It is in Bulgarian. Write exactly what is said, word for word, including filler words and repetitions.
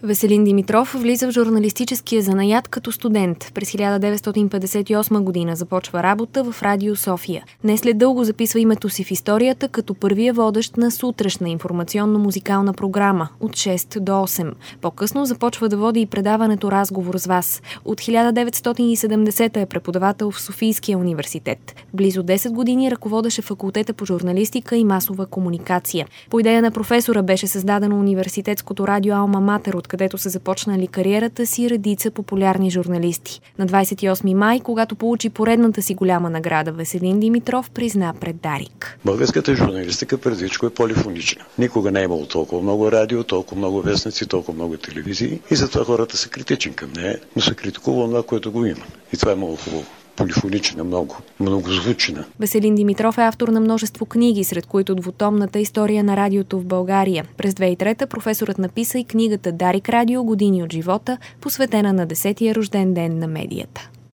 Веселин Димитров влиза в журналистическия занаят като студент. През хиляда деветстотин петдесет и осма година започва работа в Радио София. Не след дълго записва името си в историята като първия водещ на сутрешна информационно-музикална програма от шест до осем. По-късно започва да води и предаването "Разговор с вас". От хиляда деветстотин и седемдесета е преподавател в Софийския университет. Близо десет години ръководеше факултета по журналистика и масова комуникация. По идея на професора беше създадено университетското радио Алма Матер, откъдето са започнали кариерата си редица популярни журналисти. На двадесет и осми май, когато получи поредната си голяма награда, Веселин Димитров призна пред Дарик: Българската журналистика преди всичко е полифонична. Никога не е имало толкова много радио, толкова много вестници, толкова много телевизии и затова хората са критични към нея, но се критикува това, което го има. И това е много хубаво. Полифонична, много, многозвучна. Веселин Димитров е автор на множество книги, сред които двутомната "История на радиото в България". През две хиляди и трета професорът написа и книгата "Дарик радио. Години от живота", посветена на десетия рожден ден на медията.